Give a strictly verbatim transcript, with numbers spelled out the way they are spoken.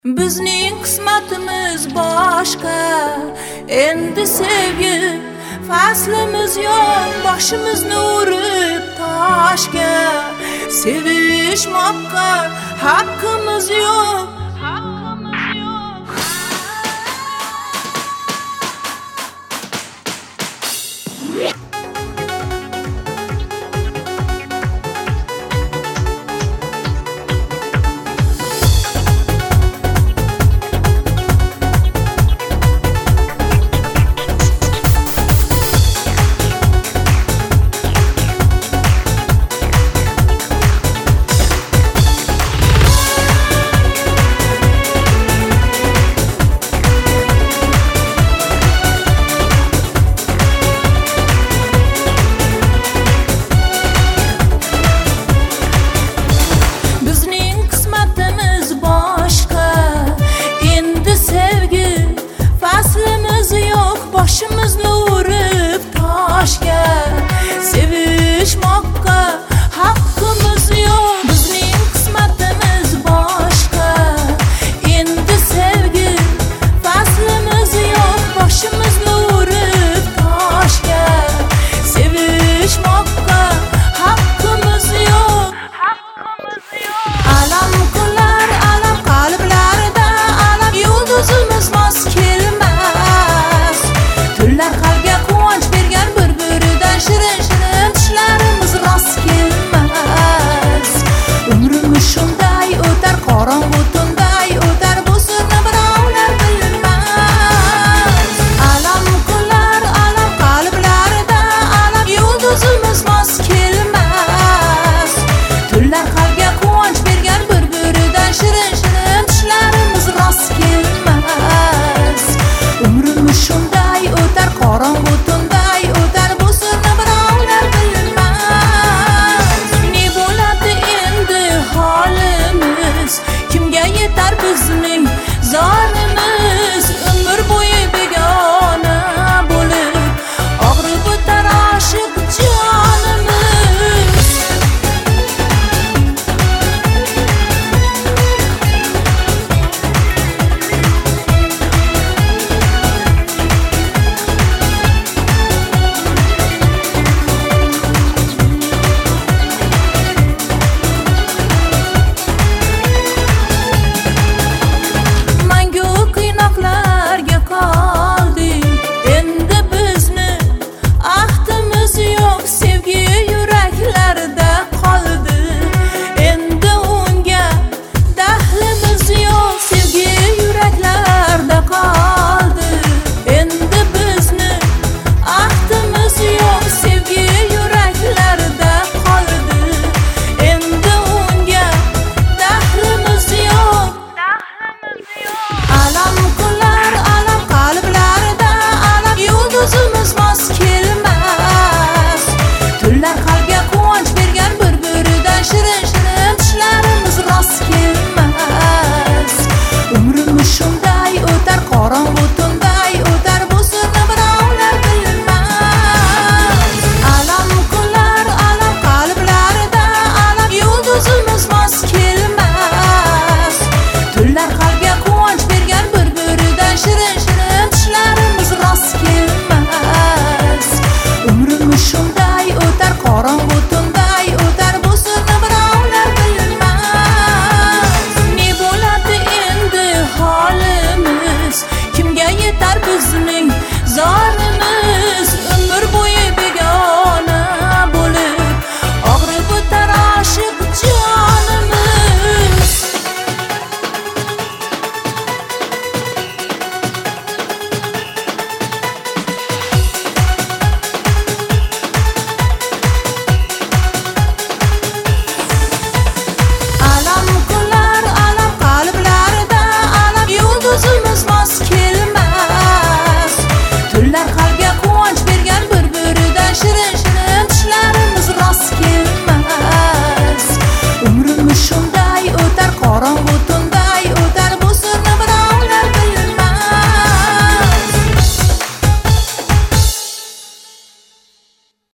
Bizning qismatimiz boshqa, endi sevgi faslimiz yo'q, boshimizni urib toshga. Sevishmoqqa haqqimiz yo'q. Başımızla uğrayıp taşga, sevişmoqqa haqqimiz yo'q. Bizning qismatimiz boshqa, endi sevgi faslimiz yo'q. Başımızla uğrayıp taşga, sevishmoqqa haqqimiz yo'q. Alam qilar, alam qalblarda, alam yulduzimiz mos kelmas. Tunlar qalbga quvonch bergan bir-biridan shirin-shirin tishlarimiz rost kelmas. Umrimiz shunday o'tar, qorong'u tunday o'tar, bu sirni birovlar bilmas. Alam qilar, alam qalblarda, alam yulduzimiz mos kelmas. Tunlar qalbga quvonch bergan bir-biridan shirin-shirin tishlarimiz rost kelmas. Umrimiz shunday o'tar, qorong'u tunday o'tar, bu sirni birovlar bilmas. Ne bo'ladi endi holimiz, kimga yetar bizning zorimiz?